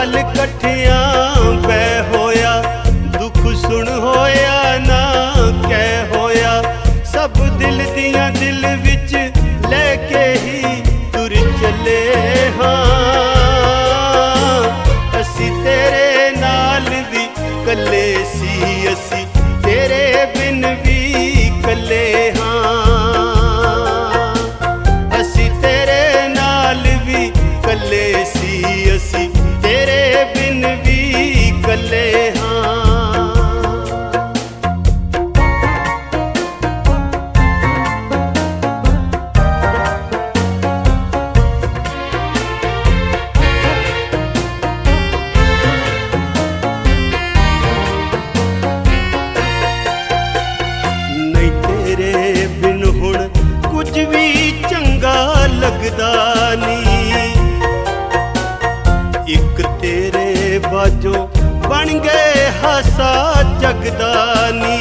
पल कट्ठियां पै होया, दुख सुन होया ना कै होया। सब दिल दियां दिल विच लैके ही तुर चले हाँ। असी तेरे नाल भी कल्ले सी, असी तेरे बिन भी कल्ले हाँ। असी तेरे नाल भी कल्ले सी, असी तेरे बिन भी कल्ले हाँ। कुछ भी चंगा लगदा नी, एक तेरे बाजों बन गए हासा जगदा नी।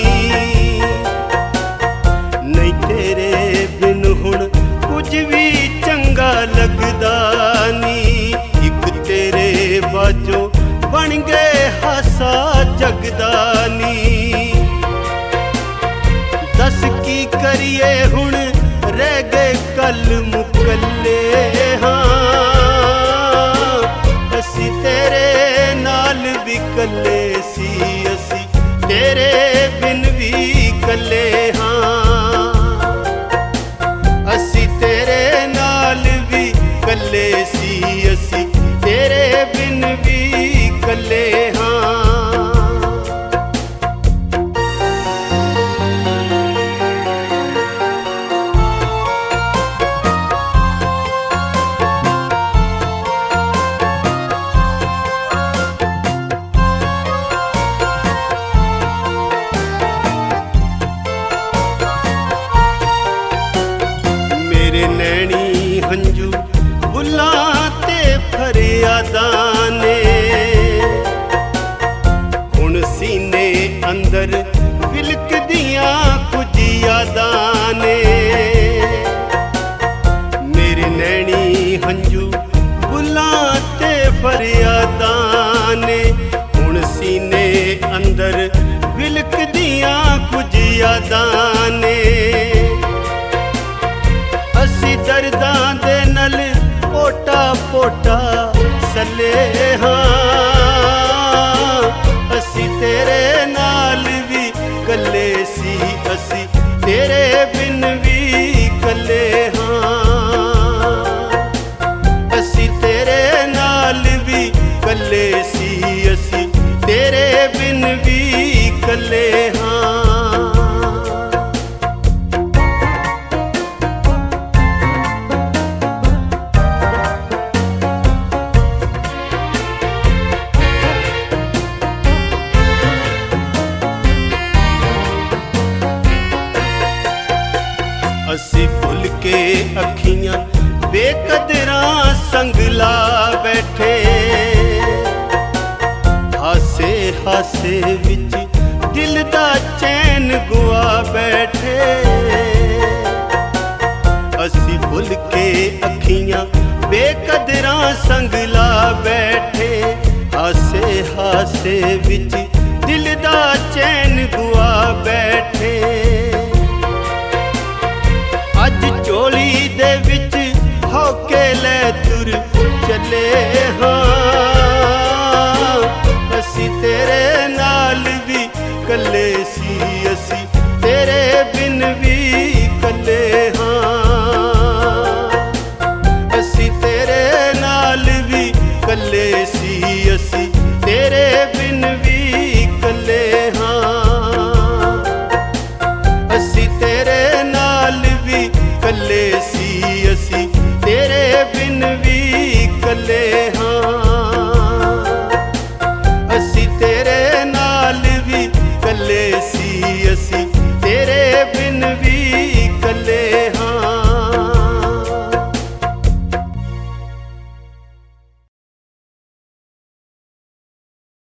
नहीं तेरे बिन हुण कुछ भी चंगा लगदा नी, एक तेरे बाजों बन गए हासा जगदा नी। दस की करिए हुण रह गए कल मुकल्ले हाँ। असी तेरे नाल भी कल्ले सी, असी तेरे बिन भी कल्ले हाँ। असी तेरे नाल भी कल्ले सी, असी तेरे बिन भी कल्ले हाँ। नैनी हंजू बुल्लां ते फरियादां ने, हुण सीने अंदर विलकदियां कुछ यादां ने। मेरे नैनी हंजू बुल्लां ते फरियादां ने, हुण सीने अंदर विलकदियां कुछ यादां ने। असी दर्दां दे नल पोटा पोटा सले हाँ। असी तेरे नाल भी कल्ले सी, असी तेरे बिन भी कल्ले हाँ। असी तेरे नाल भी कल्ले सी, असी तेरे बिन भी कल्ले हाँ। असी भुल के अखियां बेकदरां संग ला बैठे, हासे हासे विच दिल दा चैन गुआ बैठे। असी भुल के अखियां बेकदरां संग ला बैठे, हासे हासे विच दिल दा चैन गुआ बैठे। अज झोली दे विच होके ले तुर चले हाँ। असी तेरे नाल भी कल्ले सी, असी तेरे बिन भी कल्ले हाँ। असी तेरे नाल भी कल्ले सी, असी तेरे बिन भी कल्ले हाँ। असी तेरे नाल भी कल्ले सी, असी तेरे बिन भी कल्ले